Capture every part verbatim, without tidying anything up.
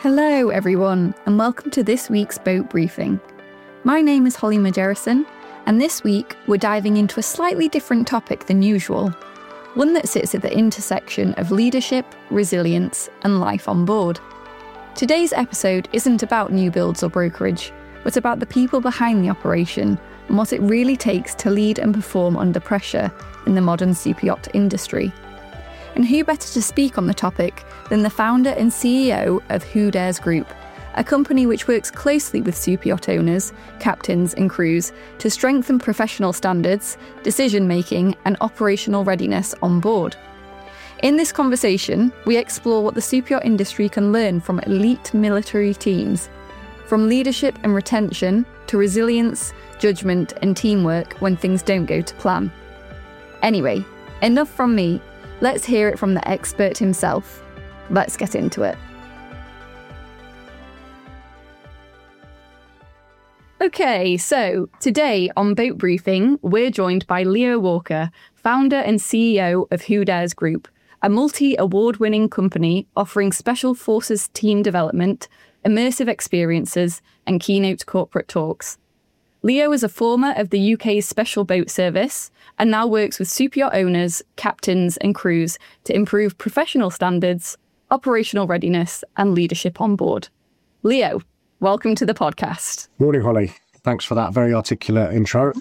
Hello everyone, and welcome to this week's boat briefing. My name is Holly Majerison, and this week we're diving into a slightly different topic than usual, one that sits at the intersection of leadership, resilience, and life on board. Today's episode isn't about new builds or brokerage, but about the people behind the operation and what it really takes to lead and perform under pressure in the modern super yacht industry. And who better to speak on the topic than the founder and C E O of Who Dares Group, a company which works closely with super yacht owners, captains and crews to strengthen professional standards, decision-making and operational readiness on board. In this conversation, we explore what the super yacht industry can learn from elite military teams, from leadership and retention to resilience, judgment and teamwork when things don't go to plan. Anyway, enough from me. Let's hear it from the expert himself. Let's get into it. Okay, so today on Boat Briefing, we're joined by Leo Walker, founder and C E O of Who Dares Group, a multi-award-winning company offering special forces team development, immersive experiences, and keynote corporate talks. Leo is a former of the U K's Special Boat Service and now works with super yacht owners, captains and crews to improve professional standards, operational readiness and leadership on board. Leo, welcome to the podcast. Morning, Holly. Thanks for that very articulate intro.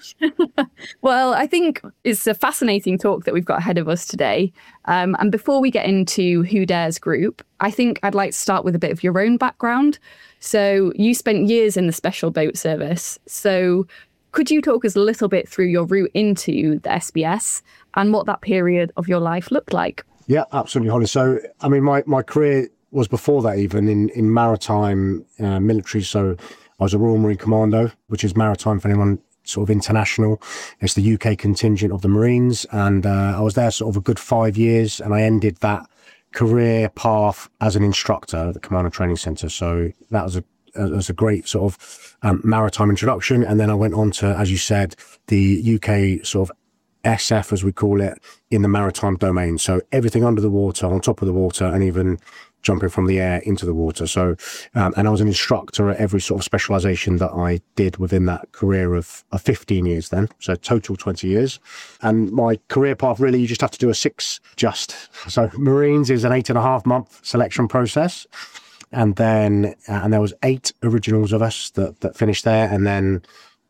Well, I think it's a fascinating talk that we've got ahead of us today. Um, and before we get into Who Dares Group, I think I'd like to start with a bit of your own background. So you spent years in the Special Boat Service. So could you talk us a little bit through your route into the S B S and what that period of your life looked like? Yeah, absolutely, Holly. So, I mean, my, my career was before that even in, in maritime uh, military. So I was a Royal Marine Commando, which is maritime for anyone sort of international. It's the U K contingent of the Marines. And uh, I was there sort of a good five years and I ended that career path as an instructor at the Commander Training Centre. So that was a, that was a great sort of um, maritime introduction. And then I went on to, as you said, the U K sort of S F, as we call it, in the maritime domain. So everything under the water, on top of the water, and even jumping from the air into the water. So, um, and I was an instructor at every sort of specialisation that I did within that career of, of fifteen years then. So total twenty years. And my career path, really, you just have to do a six just. So Marines is an eight and a half month selection process. And then, uh, and there was eight originals of us that, that finished there. And then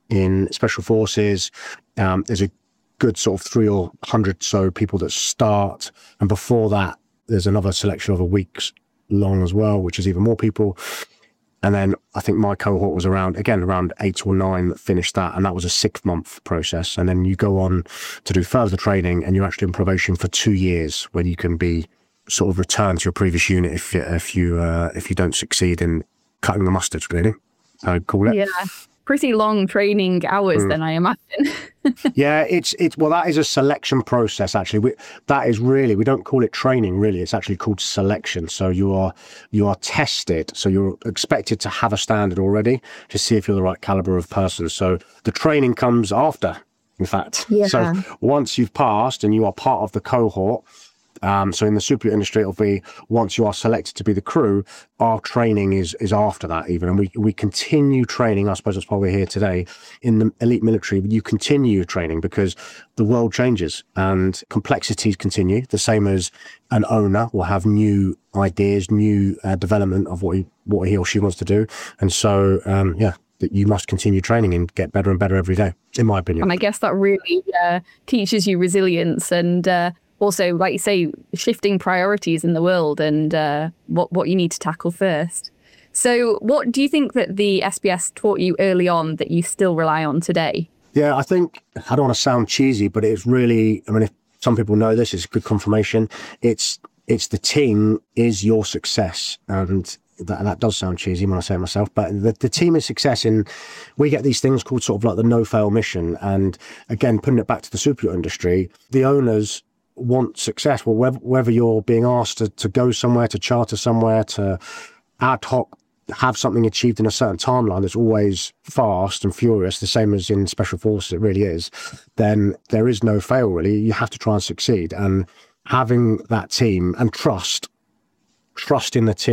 in Special Forces, um, there's a good sort of three or hundred so people that start. And before that, there's another selection of a week's long as well, which is even more people. And then I think my cohort was around, again, around eight or nine that finished that. And that was a six month process. And then you go on to do further training and you're actually in probation for two years when you can be sort of returned to your previous unit if, if you, uh, if you don't succeed in cutting the mustard, really, I'd call it. Yeah. Pretty long training hours mm. then, I imagine. Yeah, it's it's well, that is a selection process. Actually, we, that is really, we don't call it training. Really, it's actually called selection. So you are you are tested. So you're expected to have a standard already to see if you're the right caliber of person. So the training comes after, in fact. Yeah. So once you've passed and you are part of the cohort. Um, so in the super yacht industry, it'll be once you are selected to be the crew, our training is is after that even. And we, we continue training, I suppose that's why we're here today, in the elite military. You continue your training because the world changes and complexities continue, the same as an owner will have new ideas, new uh, development of what he, what he or she wants to do. And so, um, yeah, that you must continue training and get better and better every day, in my opinion. And I guess that really uh, teaches you resilience and uh, also, like you say, shifting priorities in the world and uh, what, what you need to tackle first. So what do you think that the S B S taught you early on that you still rely on today? Yeah, I think, I don't want to sound cheesy, but it's really, I mean, if some people know this, it's good confirmation. It's it's the team is your success. And that, that does sound cheesy when I say it myself, but the, the team is success in, we get these things called sort of like the no-fail mission. And again, putting it back to the super yacht industry, the owners want success. Well, whether, whether you're being asked to, to go somewhere, to charter somewhere, to ad hoc have something achieved in a certain timeline that's always fast and furious, the same as in Special Forces, it really is, then there is no fail, really. You have to try and succeed. And having that team and trust, trust in the team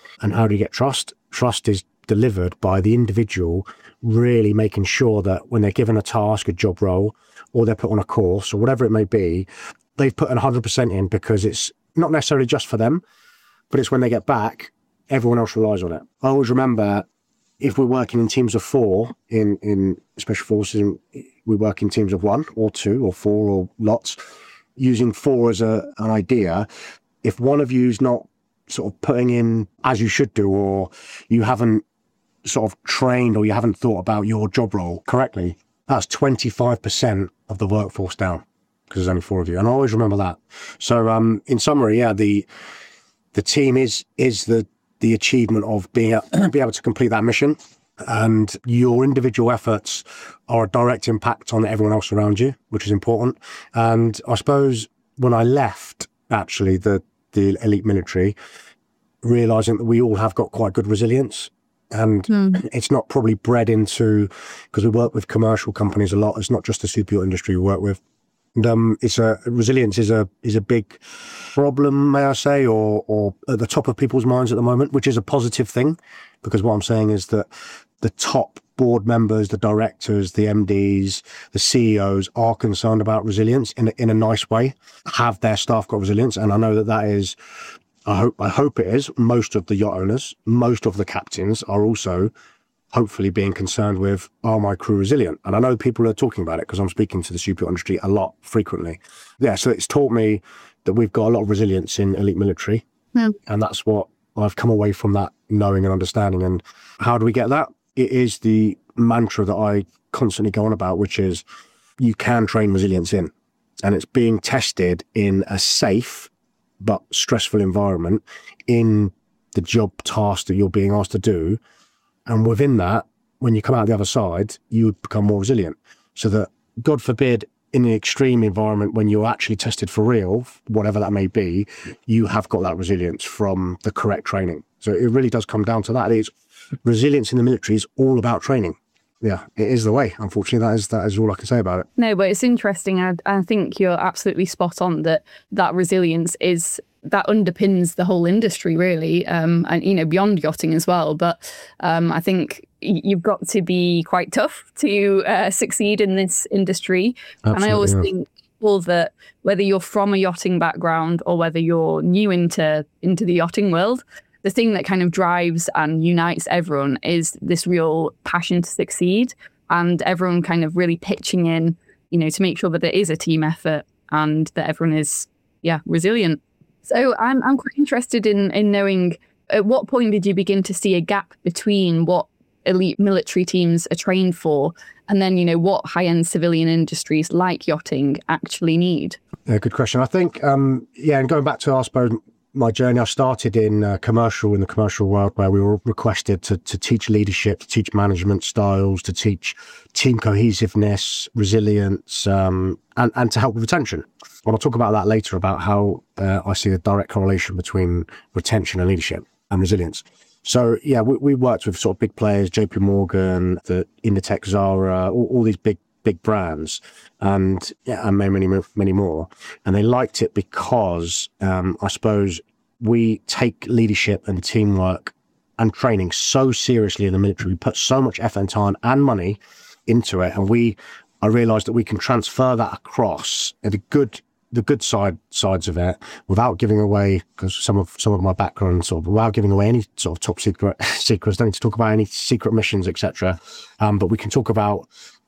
And how do you get trust? Trust is delivered by the individual really making sure that when they're given a task, a job role, or they're put on a course or whatever it may be, they've put one hundred percent in because it's not necessarily just for them, but it's when they get back, everyone else relies on it. I always remember if we're working in teams of four in, in Special Forces, we work in teams of one or two or four or lots, using four as a, an idea. If one of you is not sort of putting in as you should do, or you haven't sort of trained or you haven't thought about your job role correctly, that's twenty-five percent of the workforce down because there's only four of you. And I always remember that. So um, in summary, yeah, the the team is is the the achievement of being able, be able to complete that mission, and your individual efforts are a direct impact on everyone else around you, which is important. And I suppose when I left, actually, the, the elite military, realizing that we all have got quite good resilience, and mm. it's not probably bred into, because we work with commercial companies a lot. It's not just the superyacht industry we work with. And, um, it's a resilience is a is a big problem, may I say, or or at the top of people's minds at the moment, which is a positive thing, because what I'm saying is that the top board members, the directors, the M Ds, the C E Os are concerned about resilience in a, in a nice way. Have their staff got resilience? And I know that that is, I hope I hope it is. Most of the yacht owners, most of the captains are also hopefully being concerned with, are my crew resilient? And I know people are talking about it because I'm speaking to the superyacht industry a lot, frequently. Yeah, so it's taught me that we've got a lot of resilience in elite military. Mm. And that's what I've come away from, that knowing and understanding. And how do we get that? It is the mantra that I constantly go on about, which is you can train resilience in. And it's being tested in a safe but stressful environment in the job task that you're being asked to do. And within that, when you come out the other side, you would become more resilient. So that, God forbid, in an extreme environment, when you're actually tested for real, whatever that may be, you have got that resilience from the correct training. So it really does come down to that. It's resilience in the military is all about training. Yeah, it is the way. Unfortunately, that is that is all I can say about it. No, but it's interesting. I, I think you're absolutely spot on that that resilience is, that underpins the whole industry, really, um, and, you know, beyond yachting as well. But um, I think you've got to be quite tough to uh, succeed in this industry. Absolutely, and I always yeah. think well, that whether you're from a yachting background or whether you're new into into the yachting world, the thing that kind of drives and unites everyone is this real passion to succeed, and everyone kind of really pitching in, you know, to make sure that there is a team effort and that everyone is, yeah, resilient. So I'm I'm quite interested in, in knowing, at what point did you begin to see a gap between what elite military teams are trained for and then, you know, what high-end civilian industries like yachting actually need? Yeah, good question. I think, um, yeah, and going back to, I suppose, my journey, I started in uh, commercial, in the commercial world, where we were requested to, to teach leadership, to teach management styles, to teach team cohesiveness, resilience, um, and, and to help with retention. Well, I'll talk about that later, about how uh, I see a direct correlation between retention and leadership and resilience. So, yeah, we, we worked with sort of big players, J P Morgan, the Inditex, Zara, all, all these big big brands, and yeah, and many, many, many more. And they liked it because, um, I suppose, we take leadership and teamwork and training so seriously in the military. We put so much effort and time and money into it, and we, I realised that we can transfer that across the good, the good side sides of it without giving away, because some of some of my background, sort of, without giving away any sort of top secret secrets. Don't need to talk about any secret missions, et cetera. Um, but we can talk about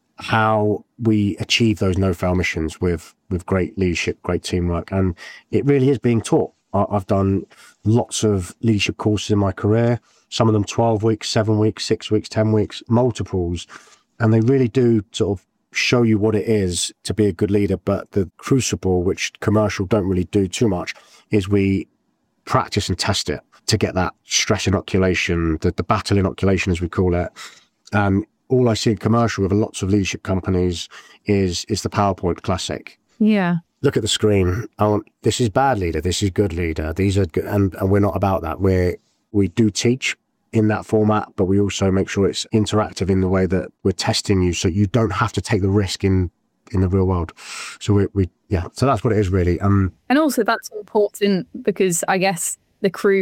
how we achieve those no-fail missions with with great leadership, great teamwork, and it really is being taught. I, I've done lots of leadership courses in my career, some of them twelve weeks, seven weeks, six weeks, ten weeks, multiples, and they really do sort of show you what it is to be a good leader. But the crucible, which commercial don't really do too much, is we practice and test it to get that stress inoculation, the, the battle inoculation, as we call it. Um, all I see in commercial with lots of leadership companies is is the PowerPoint classic. Yeah. Look at the screen. I want, this is bad leader. This is good leader. These are good. And, and we're not about that. We're, we do teach in that format, but we also make sure it's interactive in the way that we're testing you, so you don't have to take the risk in, in the real world. So we, we, yeah, so that's what it is really. Um, and also that's important because I guess the crew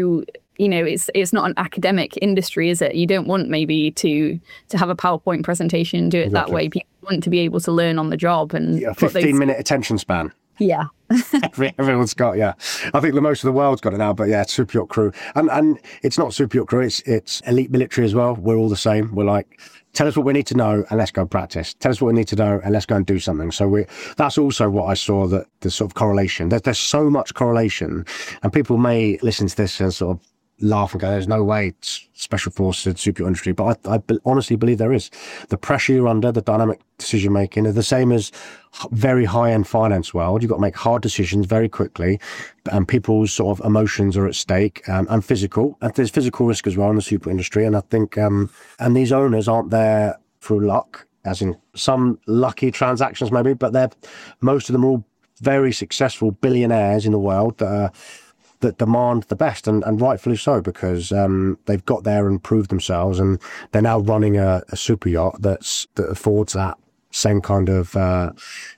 you know, it's it's not an academic industry, is it? You don't want maybe to to have a PowerPoint presentation and do it exactly that way. People want to be able to learn on the job and yeah, fifteen minute attention span. Yeah. Every, everyone's got, yeah. I think the most of the world's got it now, but yeah, super yacht crew. And and it's not super yacht crew, it's, it's elite military as well. We're all the same. We're like, tell us what we need to know and let's go practice. Tell us what we need to know and let's go and do something. So we that's also what I saw, that the sort of correlation. There's, there's so much correlation, and people may listen to this and sort of laugh and go, there's no way it's special forces and super yacht industry, but I, I be, honestly believe there is. The pressure you're under, the dynamic decision making are the same as very high-end finance world. You've got to make hard decisions very quickly, and people's sort of emotions are at stake, um, and physical. And there's physical risk as well in the super industry. And I think, um, and these owners aren't there through luck, as in some lucky transactions maybe, but they're most of them are all very successful billionaires in the world that are that demand the best, and, and rightfully so, because um, they've got there and proved themselves, and they're now running a, a super yacht that's that affords that same kind of uh,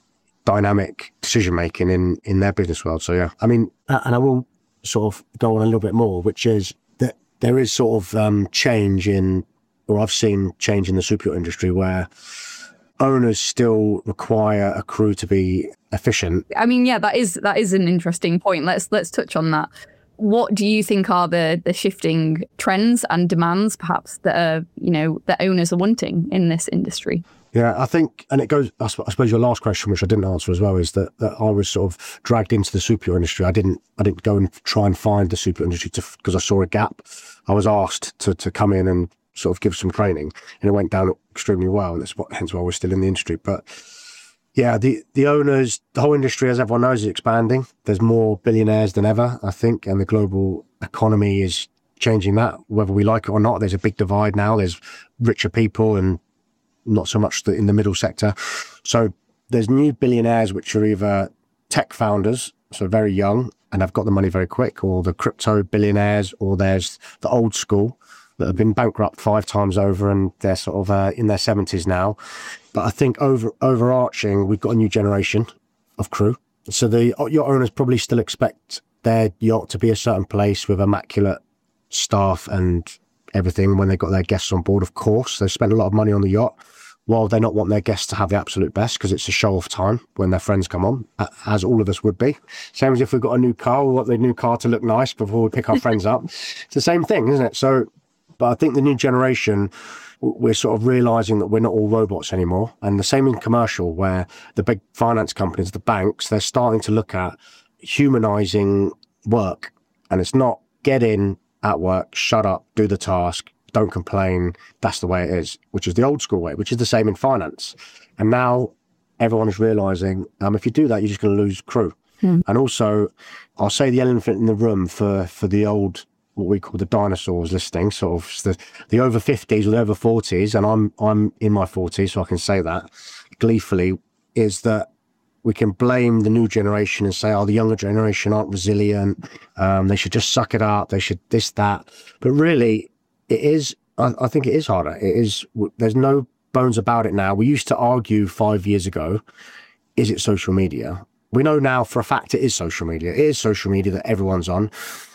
dynamic decision making in in their business world. So yeah, I mean, and I will sort of go on a little bit more, which is that there is sort of um, change in, or I've seen change in the super yacht industry where owners still require a crew to be efficient. I mean, yeah, that is that is an interesting point. Let's let's touch on that. What do you think are the the shifting trends and demands, perhaps, that are, you know, that owners are wanting in this industry? Yeah, I think, and it goes, I suppose your last question, which I didn't answer as well, is that, that I was sort of dragged into the super yacht industry. I didn't I didn't go and try and find the super yacht industry because I saw a gap. I was asked to to come in and sort of give some training, and it went down extremely well, and that's what, hence why we're still in the industry. But yeah, the the owners, the whole industry, as everyone knows, is expanding. There's more billionaires than ever, I think, and the global economy is changing that, whether we like it or not. There's a big divide now. There's richer people and not so much in the middle sector. So there's new billionaires which are either tech founders, so very young and have got the money very quick, or the crypto billionaires, or there's the old school that have been bankrupt five times over and they're sort of uh, in their seventies now. But I think over overarching, we've got a new generation of crew. So the yacht owners probably still expect their yacht to be a certain place with immaculate staff and everything when they've got their guests on board. Of course, they've spent a lot of money on the yacht, while they not want their guests to have the absolute best, because it's a show-off time when their friends come on, as all of us would be. Same as if we've got a new car, we want the new car to look nice before we pick our friends up. It's the same thing, isn't it? So, but I think the new generation, we're sort of realising that we're not all robots anymore. And the same in commercial, where the big finance companies, the banks, they're starting to look at humanising work. And it's not get in at work, shut up, do the task, don't complain, that's the way it is, which is the old school way, which is the same in finance. And now everyone is realising, um, if you do that, you're just going to lose crew. Hmm. And also, I'll say the elephant in the room for, for the old, what we call the dinosaurs listening, sort of the, the over fifties or the over forties, and I'm I'm in my forties, so I can say that gleefully, is that we can blame the new generation and say, oh, the younger generation aren't resilient, um, they should just suck it up, they should this, that. But really, it is, I, I think it is harder. It is, there's no bones about it now. We used to argue five years ago, is it social media? We know now for a fact it is social media. It is social media that everyone's on.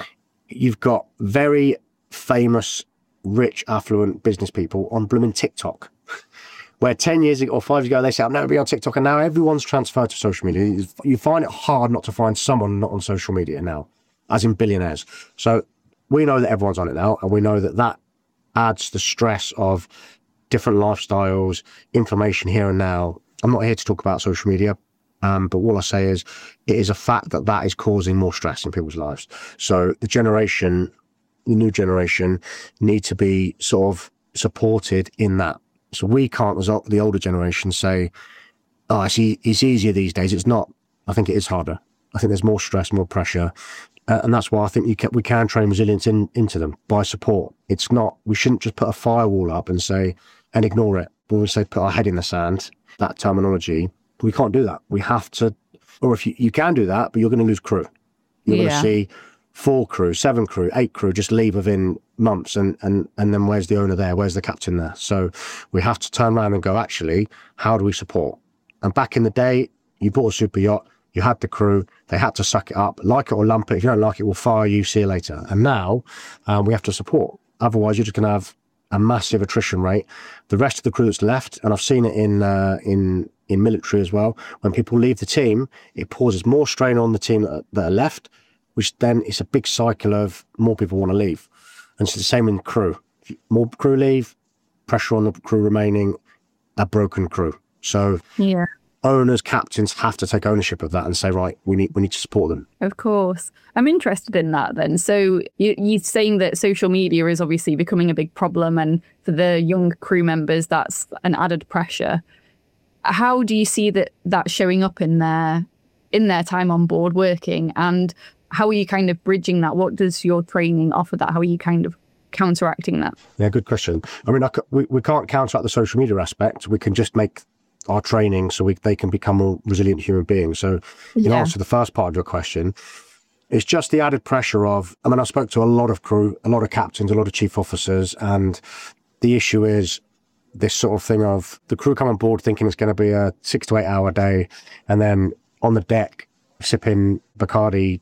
You've got very famous, rich, affluent business people on blooming TikTok, where ten years ago or five years ago, they said, I've never been on TikTok, and now everyone's transferred to social media. You find it hard not to find someone not on social media now, as in billionaires. So we know that everyone's on it now, and we know that that adds the stress of different lifestyles, information here and now. I'm not here to talk about social media. Um, but all I say is it is a fact that that is causing more stress in people's lives. So the generation, the new generation, need to be sort of supported in that. So we can't, as the older generation, say, oh, it's, e- it's easier these days. It's not. I think it is harder. I think there's more stress, more pressure. Uh, and that's why I think you can, we can train resilience in, into them by support. It's not, we shouldn't just put a firewall up and say, and ignore it. When we say put our head in the sand, that terminology, we can't do that. We have to, or if you, you can do that, but you're going to lose crew. You're yeah. going to see four crew, seven crew, eight crew just leave within months. And, and, and then where's the owner there? Where's the captain there? So we have to turn around and go, actually, how do we support? And back in the day, you bought a super yacht, You had the crew, they had to suck it up, like it or lump it. If you don't like it, we'll fire you, see you later. And now um, we have to support. Otherwise, you're just going to have a massive attrition rate. The rest of the crew that's left, and I've seen it in uh, in in military as well, when people leave the team, it causes more strain on the team that are, that are left, which then it's a big cycle of more people want to leave. And it's the same in crew. More crew leave, pressure on the crew remaining, a broken crew. So yeah. Owners, captains have to take ownership of that and say, right, we need we need to support them. Of course. I'm interested in that then. So you, you're saying that social media is obviously becoming a big problem, and for the young crew members, that's an added pressure. How do you see that that showing up in their in their time on board working, and how are you kind of bridging that? What does your training offer that? How are you kind of counteracting that? Yeah, good question. I mean, I, we, we can't counteract the social media aspect. We can just make our training so we, they can become more resilient human beings. So in yeah. answer to the first part of your question, it's just the added pressure of, I mean, I spoke to a lot of crew, a lot of captains, a lot of chief officers, and the issue is this sort of thing of the crew come on board thinking it's going to be a six to eight hour day, and then on the deck sipping Bacardi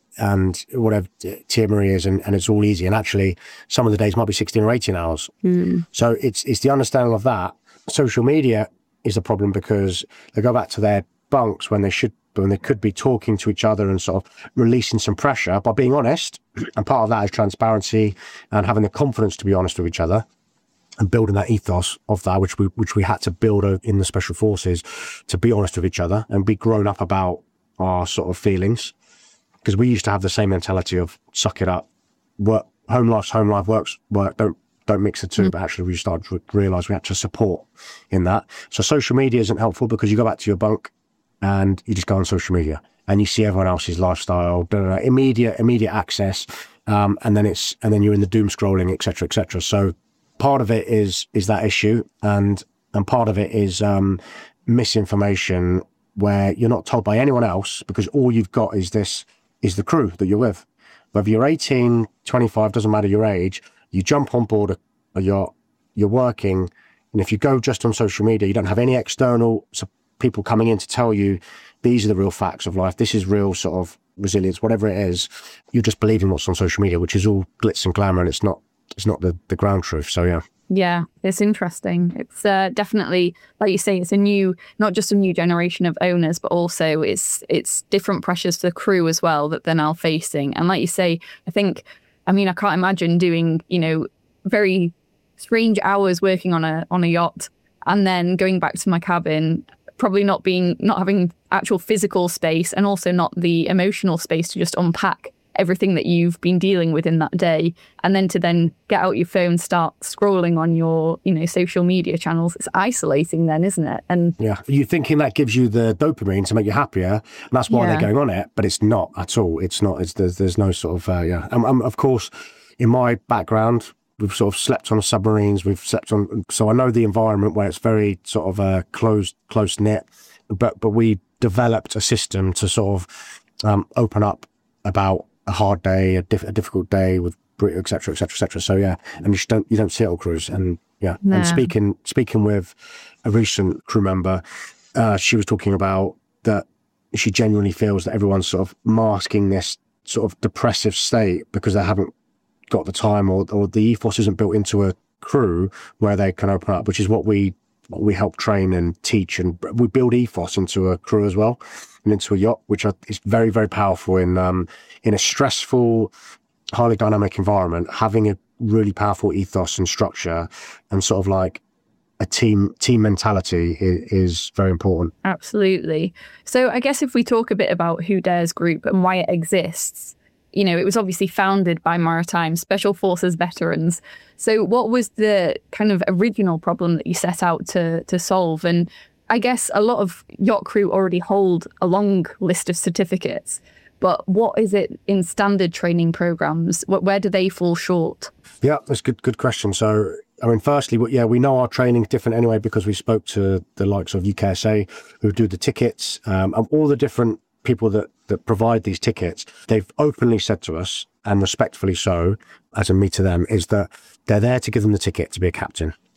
and whatever Tia Marie is, and, and it's all easy. And actually, some of the days might be sixteen or eighteen hours. Mm. So it's it's the understanding of that. Social media is a problem because they go back to their bunks when they should, when they could be talking to each other and sort of releasing some pressure by being honest. And part of that is transparency and having the confidence to be honest with each other and building that ethos of that, which we which we had to build in the Special Forces, to be honest with each other and be grown up about our sort of feelings. Because we used to have the same mentality of suck it up, work, home life's home life, work's work, don't don't mix the two. Mm. But actually we started to realise we had to support in that. So social media isn't helpful because you go back to your bunk and you just go on social media and you see everyone else's lifestyle, blah, blah, blah, immediate immediate access, um, and then it's and then you're in the doom scrolling, et cetera, et cetera. So part of it is is that issue, and and part of it is um, misinformation where you're not told by anyone else because all you've got is this. is the crew that you're with. Whether you're eighteen, twenty-five, doesn't matter your age, you jump on board a, a yacht, you're working, and if you go just on social media, you don't have any external people coming in to tell you these are the real facts of life, this is real sort of resilience, whatever it is, you're just believing what's on social media, which is all glitz and glamour, and it's not it's not the, the ground truth. So yeah. Yeah, it's interesting. It's uh, definitely, like you say, it's a new, not just a new generation of owners, but also it's it's different pressures for the crew as well that they're now facing. And like you say, I think, I mean, I can't imagine doing, you know, very strange hours working on a on a yacht and then going back to my cabin, probably not being, not having actual physical space and also not the emotional space to just unpack everything that you've been dealing with in that day, and then to then get out your phone, start scrolling on your, you know, social media channels. It's isolating then, isn't it? And yeah, you're thinking that gives you the dopamine to make you happier, and that's why yeah. they're going on it, but it's not at all. It's not. It's there's, there's no sort of uh, yeah. And um, of course, in my background, we've sort of slept on submarines. We've slept on, so I know the environment where it's very sort of uh, closed, close knit. But but we developed a system to sort of um, open up about a hard day, a, diff- a difficult day with et cetera, et cetera, et cetera. So yeah, and you just don't you don't see it on crews. And yeah, nah. and speaking speaking with a recent crew member, uh, she was talking about that she genuinely feels that everyone's sort of masking this sort of depressive state because they haven't got the time, or or the ethos isn't built into a crew where they can open up, which is what we what we help train and teach, and we build ethos into a crew as well, and into a yacht, which is very, very powerful in um, in a stressful, highly dynamic environment. Having a really powerful ethos and structure, and sort of like a team team mentality is, is very important. Absolutely. So I guess if we talk a bit about Who Dares Group and why it exists, you know, it was obviously founded by maritime Special Forces veterans. So what was the kind of original problem that you set out to to solve? And I guess a lot of yacht crew already hold a long list of certificates, but what is it in standard training programs? Where do they fall short? Yeah, that's a good, good question. So, I mean, firstly, yeah, we know our training is different anyway because we spoke to the likes of U K S A who do the tickets, um, and all the different people that, that provide these tickets. They've openly said to us, and respectfully so, as a me to them, is that they're there to give them the ticket to be a captain,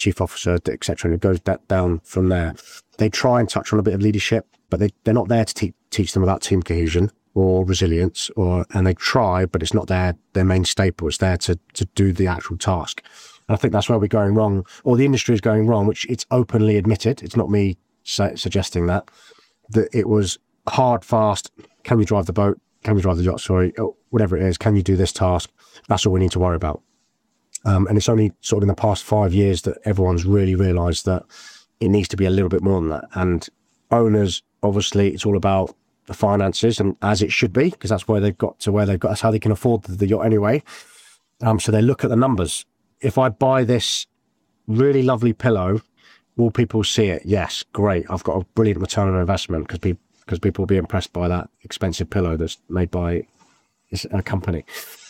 chief officer, et cetera, and it goes that down from there. They try and touch on a bit of leadership, but they, they're not there to te- teach them about team cohesion or resilience, or and they try, but it's not their, their main staple. It's there to, to do the actual task. And I think that's where we're going wrong, or the industry is going wrong, which it's openly admitted. It's not me su- suggesting that, that it was hard, fast. Can we drive the boat? Can we drive the yacht? Sorry, whatever it is. Can you do this task? That's all we need to worry about. Um, and it's only sort of in the past five years that everyone's really realised that it needs to be a little bit more than that. And owners, obviously, it's all about the finances, and as it should be, because that's where they've got to where they've got. That's how they can afford the, the yacht anyway. Um, so they look at the numbers. If I buy this really lovely pillow, will people see it? Yes, great. I've got a brilliant return on investment because people because people will be impressed by that expensive pillow that's made by a company.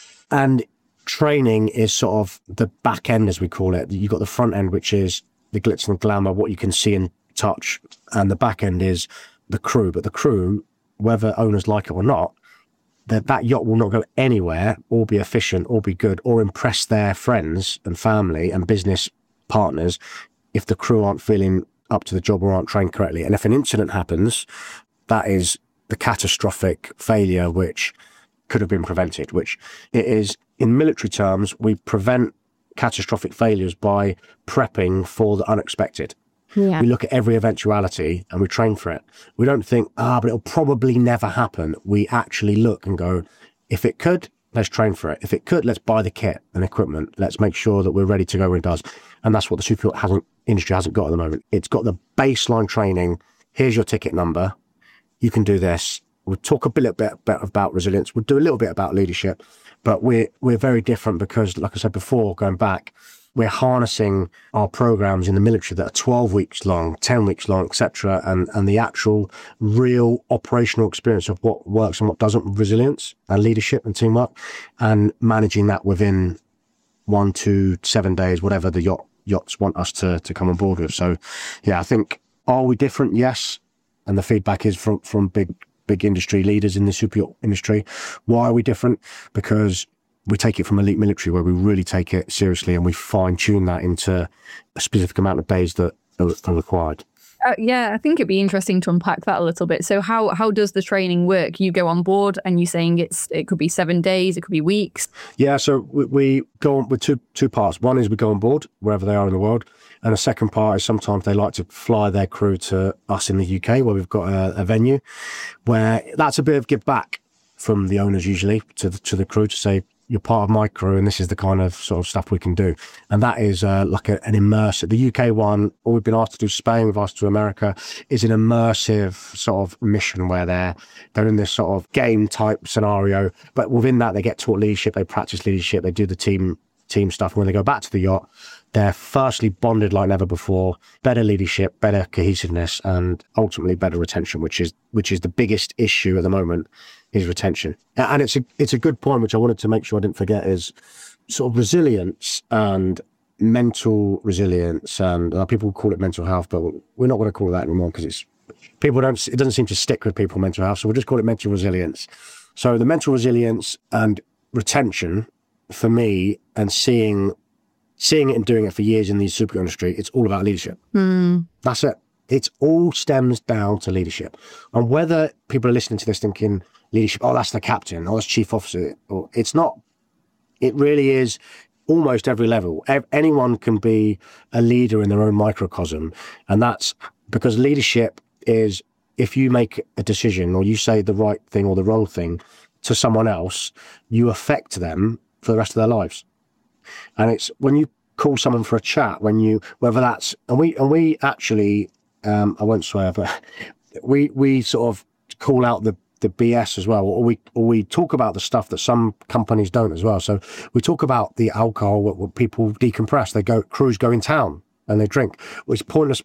And training is sort of the back end, as we call it. You've got the front end, which is the glitz and glamour, what you can see and touch, and the back end is the crew. But the crew, whether owners like it or not, that that yacht will not go anywhere or be efficient or be good or impress their friends and family and business partners if the crew aren't feeling up to the job or aren't trained correctly. And if an incident happens, that is the catastrophic failure which could have been prevented, which it is. In military terms, we prevent catastrophic failures by prepping for the unexpected. Yeah. We look at every eventuality and we train for it. We don't think, ah, but it'll probably never happen. We actually look and go, if it could, let's train for it. If it could, let's buy the kit and equipment. Let's make sure that we're ready to go when it does. And that's what the superyacht hasn't, industry hasn't got at the moment. It's got the baseline training. Here's your ticket number. You can do this. We'll talk a bit, bit about resilience. We'll do a little bit about leadership, but we're, we're very different because, like I said before, going back, we're harnessing our programs in the military that are twelve weeks long, ten weeks long, et cetera. And, and the actual real operational experience of what works and what doesn't, resilience and leadership and teamwork, and managing that within one to seven days, whatever the yacht, yachts want us to, to come on board with. So, yeah, I think, are we different? Yes. And the feedback is from, from big, big industry leaders in the super yacht industry. Why are we different? Because we take it from elite military, where we really take it seriously and we fine tune that into a specific amount of days that are required. Uh, yeah, I think it'd be interesting to unpack that a little bit. So how how does the training work? You go on board and you're saying it's it could be seven days, it could be weeks. Yeah, so we, we go on with two two parts. One is we go on board wherever they are in the world. And the second part is sometimes they like to fly their crew to us in the U K, where we've got a, a venue, where that's a bit of give back from the owners usually to the, to the crew to say, you're part of my crew and this is the kind of sort of stuff we can do. And that is uh, like a, an immersive, the U K one, or we've been asked to do Spain, we've asked to do America, is an immersive sort of mission where they're, they're in this sort of game type scenario. But within that, they get taught leadership, they practice leadership, they do the team team stuff. And when they go back to the yacht, they're firstly bonded like never before, better leadership, better cohesiveness, and ultimately better retention, which is which is the biggest issue at the moment, is retention. And it's a it's a good point, which I wanted to make sure I didn't forget, is sort of resilience and mental resilience. And uh, people call it mental health, but we're not going to call it that anymore because it's people don't. It doesn't seem to stick with people, mental health. So we'll just call it mental resilience. So the mental resilience and retention, for me, and seeing seeing it and doing it for years in the super industry, it's all about leadership. Mm. That's it. It all stems down to leadership. And whether people are listening to this thinking leadership, oh, that's the captain, oh, that's chief officer, or it's not. It really is almost every level. Anyone can be a leader in their own microcosm. And that's because leadership is, if you make a decision or you say the right thing or the wrong thing to someone else, you affect them for the rest of their lives. And it's when you call someone for a chat, when you, whether that's, and we, and we actually, um, I won't swear, but we, we sort of call out the, the B S as well, or we, or we talk about the stuff that some companies don't as well. So we talk about the alcohol, what, what people decompress, they go, crews go in town and they drink, which is pointless.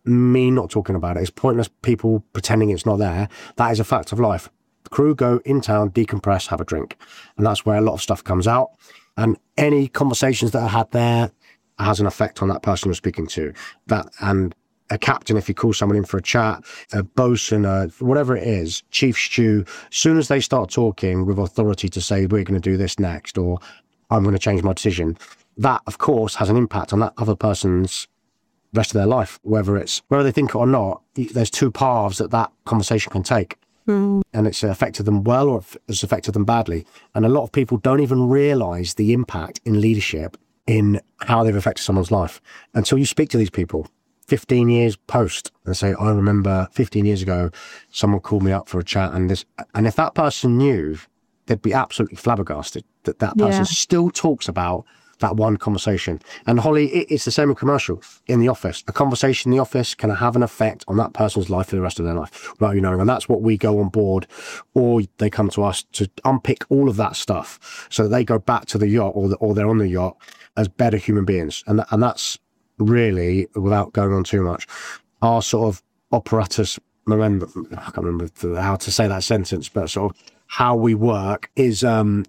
Me not talking about it, it's pointless people pretending it's not there. That is a fact of life. The crew go in town, decompress, have a drink. And that's where a lot of stuff comes out. And any conversations that are had there has an effect on that person you're speaking to. That and a captain, if you call someone in for a chat, a bosun, a, whatever it is, chief stew, as soon as they start talking with authority to say, we're going to do this next, or I'm going to change my decision, that, of course, has an impact on that other person's rest of their life, whether it's whether they think it or not. There's two paths that that conversation can take. Mm. And it's affected them well or it's affected them badly. And a lot of people don't even realise the impact in leadership in how they've affected someone's life until you speak to these people fifteen years post and say, I remember fifteen years ago, someone called me up for a chat and this, and if that person knew, they'd be absolutely flabbergasted that that person yeah. still talks about that one conversation. And Holly, it, it's the same in commercial, in the office. A conversation in the office can have an effect on that person's life for the rest of their life, without you knowing. And that's what we go on board, or they come to us to unpick all of that stuff so that they go back to the yacht or, the, or they're on the yacht as better human beings. And, and that's really, without going on too much, our sort of operatus memorandum, I can't remember how to say that sentence, but sort of how we work is um,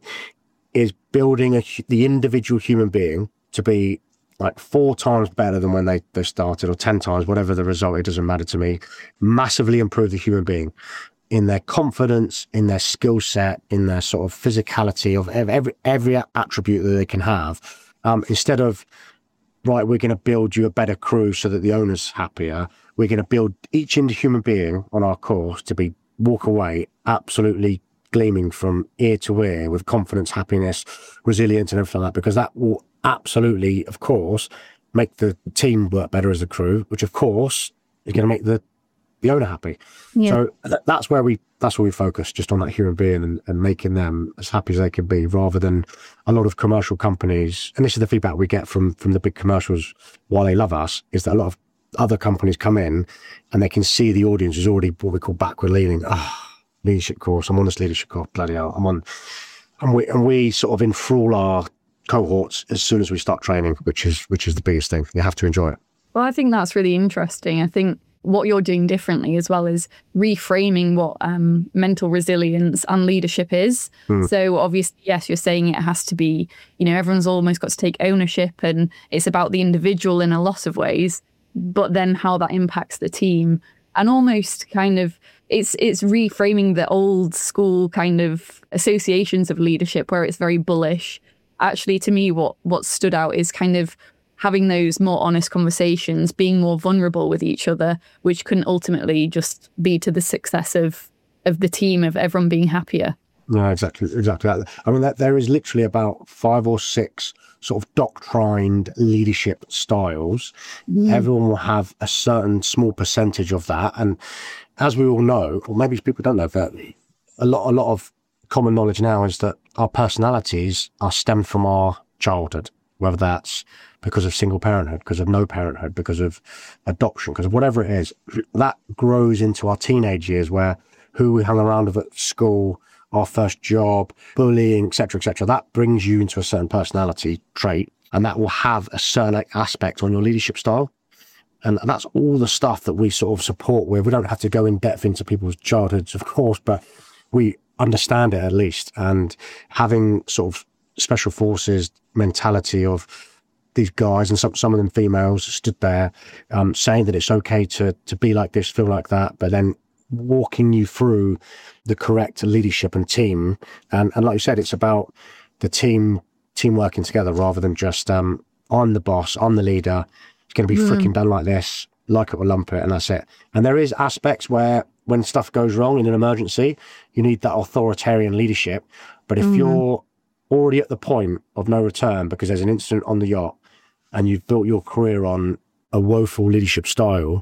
is building a, the individual human being to be like four times better than when they, they started, or ten times, whatever the result, it doesn't matter to me. Massively improve the human being in their confidence, in their skill set, in their sort of physicality of every every attribute that they can have. Um, instead of, right, we're going to build you a better crew so that the owner's happier. We're going to build each human being on our course to be walk away absolutely gleaming from ear to ear with confidence, happiness, resilience and everything like that, because that will absolutely, of course, make the team work better as a crew, which of course is going to make the the owner happy. Yeah. So th- that's where we that's where we focus, just on that human being and, and making them as happy as they can be, rather than a lot of commercial companies. And this is the feedback we get from from the big commercials while they love us, is that a lot of other companies come in and they can see the audience is already what we call backward leaning. Ah, oh, leadership course. I'm on this leadership course. Bloody hell. I'm on, and we and we sort of enthrall our cohorts as soon as we start training, which is which is the biggest thing. You have to enjoy it. Well, I think that's really interesting. I think what you're doing differently as well is reframing what um, mental resilience and leadership is. Mm. So obviously, yes, you're saying it has to be, you know, everyone's almost got to take ownership and it's about the individual in a lot of ways, but then how that impacts the team, and almost kind of it's it's reframing the old school kind of associations of leadership where it's very bullish. Actually, to me, what what stood out is kind of having those more honest conversations, being more vulnerable with each other, which can ultimately just be to the success of of the team, of everyone being happier. No, exactly, exactly that. I mean, that there is literally about five or six sort of doctrined leadership styles. Mm. Everyone will have a certain small percentage of that, and as we all know, or maybe people don't know, that a lot, a lot of common knowledge now is that our personalities are stemmed from our childhood, whether that's because of single parenthood, because of no parenthood, because of adoption, because of whatever it is. That grows into our teenage years, where who we hung around with at school, our first job, bullying, et cetera, et cetera. That brings you into a certain personality trait, and that will have a certain aspect on your leadership style. And that's all the stuff that we sort of support with. We don't have to go in depth into people's childhoods, of course, but we understand it at least. And having sort of special forces mentality of these guys, and some some of them females, stood there um, saying that it's okay to to be like this, feel like that, but then walking you through the correct leadership and team. And, and like you said, it's about the team team working together rather than just um, I'm the boss, I'm the leader. It's going to be mm. freaking done like this, like it or lump it, and that's it. And there is aspects where when stuff goes wrong in an emergency, you need that authoritarian leadership. But if mm. you're already at the point of no return because there's an incident on the yacht and you've built your career on a woeful leadership style,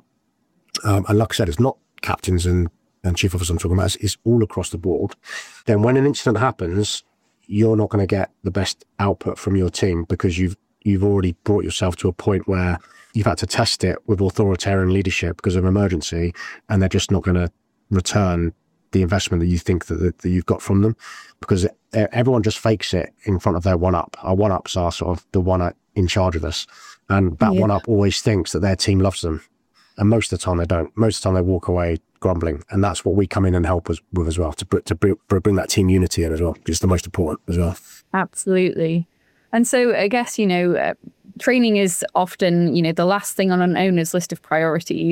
um, and like I said, it's not captains and, and chief officers I'm talking about, it's, it's all across the board, then when an incident happens, you're not going to get the best output from your team because you've you've already brought yourself to a point where you've had to test it with authoritarian leadership because of emergency, and they're just not going to return the investment that you think that, that, that you've got from them, because everyone just fakes it in front of their one-up. Our one-ups are sort of the one in charge of us, and that yeah. one-up always thinks that their team loves them, and most of the time they don't. Most of the time they walk away grumbling, and that's what we come in and help us with as well, to, to bring that team unity in as well, which is the most important as well. Absolutely. And so I guess, you know, uh, training is often, you know, the last thing on an owner's list of priorities.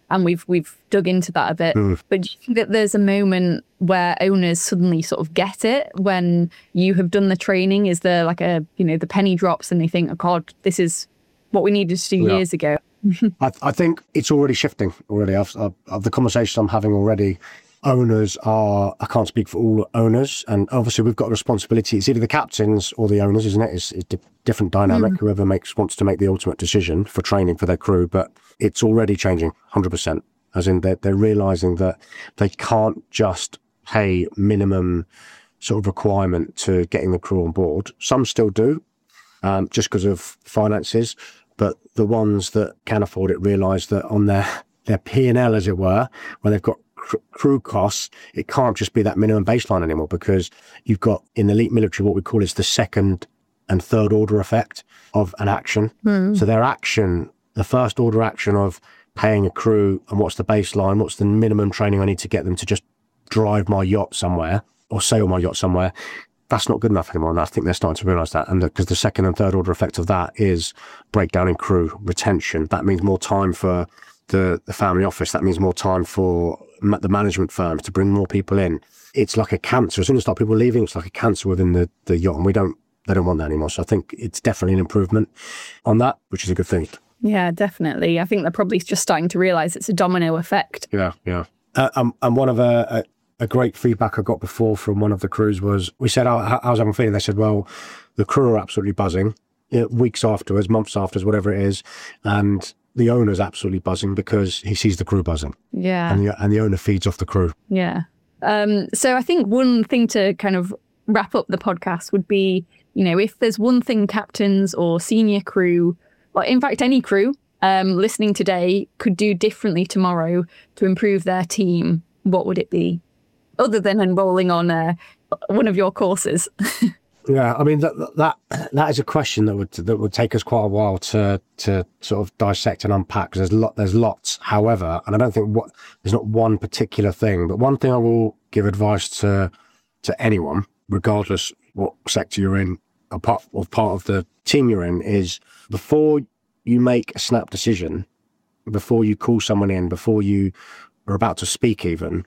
and we've we've dug into that a bit. Mm. But do you think that there's a moment where owners suddenly sort of get it when you have done the training? Is there like a, you know, the penny drops and they think, oh God, this is what we needed to do yeah. years ago? I, I think it's already shifting already. I've, I've, of the conversations I'm having already, owners are, I can't speak for all owners, and obviously we've got a responsibility. It's either the captains or the owners, isn't it? It's a di- different dynamic, mm. whoever makes wants to make the ultimate decision for training for their crew, but it's already changing one hundred percent, as in they're, they're realising that they can't just pay minimum sort of requirement to getting the crew on board. Some still do, um, just because of finances, but the ones that can afford it realise that on their, their P and L, as it were, when they've got crew costs, it can't just be that minimum baseline anymore, because you've got in elite military what we call is the second and third order effect of an action. Mm. So their action, the first order action of paying a crew and what's the baseline, what's the minimum training I need to get them to just drive my yacht somewhere or sail my yacht somewhere, that's not good enough anymore. And I think they're starting to realise that. And because the, the second and third order effect of that is breakdown in crew, retention. That means more time for the, the family office. That means more time for the management firms to bring more people in. It's like a cancer. As soon as start people leaving, it's like a cancer within the, the yacht, and we don't, they don't want that anymore. So I think it's definitely an improvement on that, which is a good thing. Yeah, definitely. I think they're probably just starting to realise it's a domino effect. Yeah, yeah. Uh, um, and one of a, a, a great feedback I got before from one of the crews was, we said, oh, how, how's everyone feeling? They said, well, the crew are absolutely buzzing, you know, weeks afterwards, months afterwards, whatever it is. And the owner's absolutely buzzing because he sees the crew buzzing. Yeah. And the, and the owner feeds off the crew. Yeah. Um, so I think one thing to kind of wrap up the podcast would be, you know, if there's one thing captains or senior crew, or in fact any crew um, listening today could do differently tomorrow to improve their team, what would it be? Other than enrolling on uh, one of your courses. Yeah, I mean that that that is a question that would that would take us quite a while to to sort of dissect and unpack, because there's lot there's lots. However, and I don't think what there's not one particular thing, but one thing I will give advice to to anyone, regardless what sector you're in, or part or part of the team you're in, is before you make a snap decision, before you call someone in, before you are about to speak, even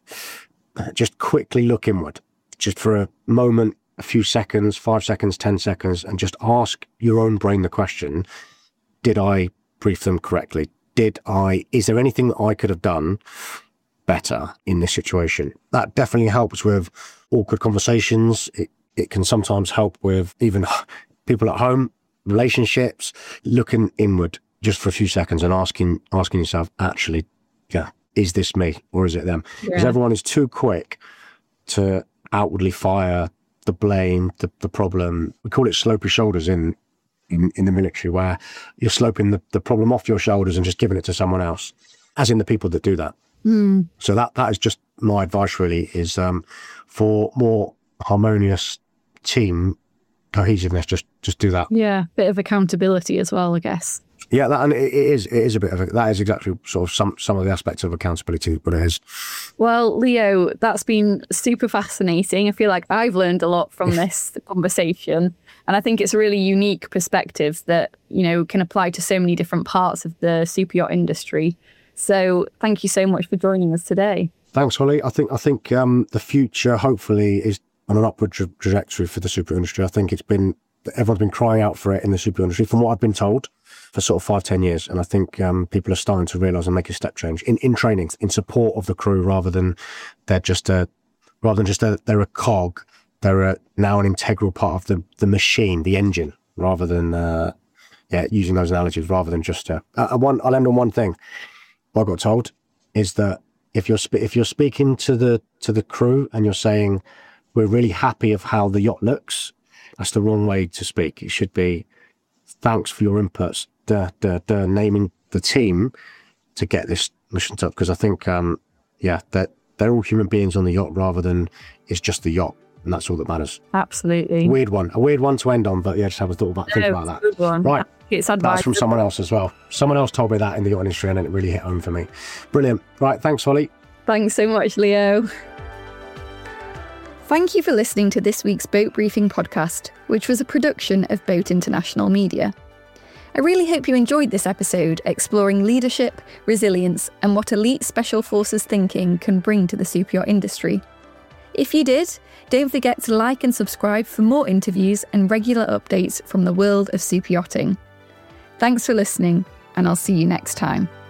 just quickly look inward, just for a moment. A few seconds, five seconds, ten seconds, and just ask your own brain the question, did I brief them correctly? Did I, is there anything that I could have done better in this situation? That definitely helps with awkward conversations. It, it can sometimes help with even people at home, relationships, looking inward just for a few seconds and asking, asking yourself, actually, yeah, is this me or is it them? Because yeah. everyone is too quick to outwardly fire the blame, the, the problem. We call it slope your shoulders in, in, in the military, where you're sloping the, the problem off your shoulders and just giving it to someone else, as in the people that do that. Mm. So that that is just my advice really, is um, for more harmonious team cohesiveness, just just do that. Yeah, bit of accountability as well, I guess. Yeah, that, and it is it is a bit of a, that is exactly sort of some some of the aspects of accountability, what it is. Well, Leo, that's been super fascinating. I feel like I've learned a lot from this conversation, and I think it's a really unique perspective that, you know, can apply to so many different parts of the super yacht industry. So, thank you so much for joining us today. Thanks, Holly. I think I think um, the future hopefully is on an upward tra- trajectory for the super industry. I think it's been everyone's been crying out for it in the super industry, from what I've been told, for sort of five, ten years. And I think um, people are starting to realise and make a step change in, in training, in support of the crew, rather than they're just a, rather than just a, they're a cog. They're a, now an integral part of the, the machine, the engine, rather than, uh, yeah, using those analogies, rather than just a, uh, one, I'll end on one thing. What I got told is that if you're, spe- if you're speaking to the, to the crew and you're saying, we're really happy of how the yacht looks, that's the wrong way to speak. It should be, thanks for your inputs, duh, duh, duh, naming the team to get this mission up. Because I think, um, yeah, that they're, they're all human beings on the yacht, rather than it's just the yacht, and that's all that matters. Absolutely. Weird one. A weird one to end on, but yeah, just have a thought about, think no, about that. Good one. Right. It's advice. That's from someone else as well. Someone else told me that in the yacht industry, and it really hit home for me. Brilliant. Right. Thanks, Holly. Thanks so much, Leo. Thank you for listening to this week's Boat Briefing podcast, which was a production of Boat International Media. I really hope you enjoyed this episode exploring leadership, resilience, and what elite special forces thinking can bring to the super yacht industry. If you did, don't forget to like and subscribe for more interviews and regular updates from the world of super yachting. Thanks for listening, and I'll see you next time.